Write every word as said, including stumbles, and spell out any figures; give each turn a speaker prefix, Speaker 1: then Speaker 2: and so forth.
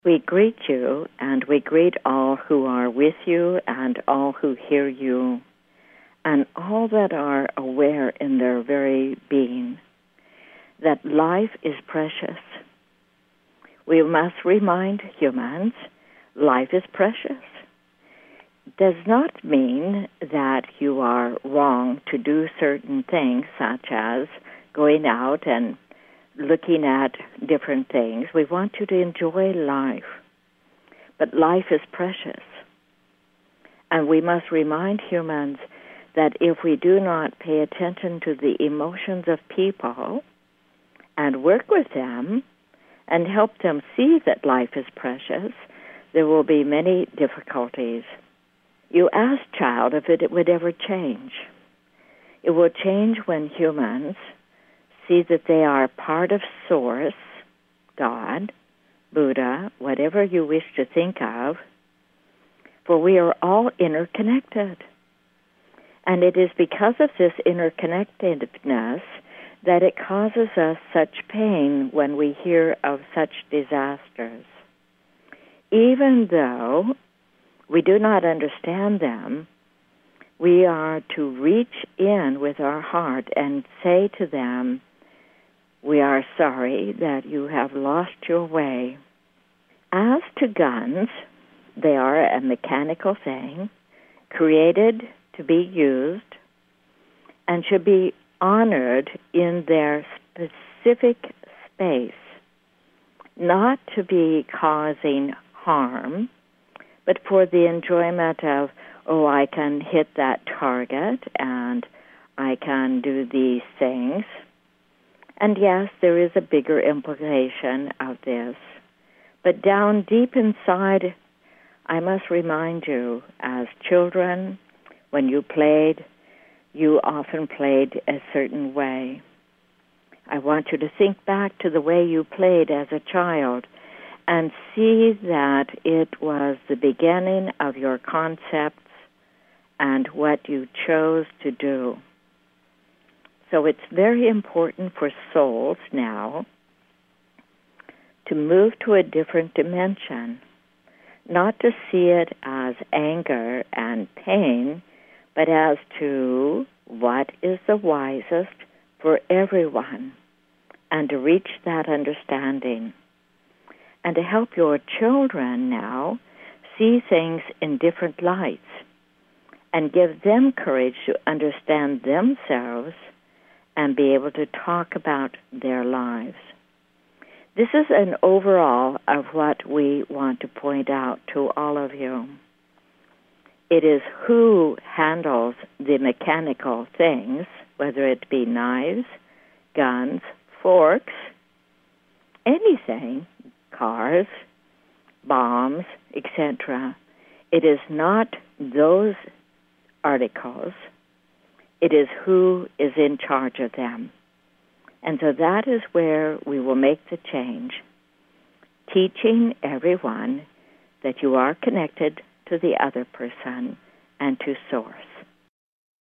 Speaker 1: We greet you, and we greet all who are with you and all who hear you, and all that are aware in their very being that life is precious. We must remind humans life is precious. Does not mean that you are wrong to do certain things, such as going out and looking at different things. We want you to enjoy life, but life is precious. And we must remind humans that if we do not pay attention to the emotions of people and work with them and help them see that life is precious, there will be many difficulties. You asked, child, if it would ever change. It will change when humans see that they are part of Source, God, Buddha, whatever you wish to think of, for we are all interconnected. And it is because of this interconnectedness that it causes us such pain when we hear of such disasters. Even though we do not understand them, we are to reach in with our heart and say to them, we are sorry that you have lost your way. As to guns, they are a mechanical thing, created to be used, and should be honored in their specific space, not to be causing harm, but for the enjoyment of, oh, I can hit that target and I can do these things. And yes, there is a bigger implication of this. But down deep inside, I must remind you, as children, when you played, you often played a certain way. I want you to think back to the way you played as a child and see that it was the beginning of your concepts and what you chose to do. So it's very important for souls now to move to a different dimension, not to see it as anger and pain, but as to what is the wisest for everyone, and to reach that understanding. And to help your children now see things in different lights and give them courage to understand themselves and be able to talk about their lives. This is an overall of what we want to point out to all of you. It is who handles the mechanical things, whether it be knives, guns, forks, anything, cars, bombs, et cetera. It is not those articles. It is who is in charge of them. And so that is where we will make the change, teaching everyone that you are connected to the other person and to Source.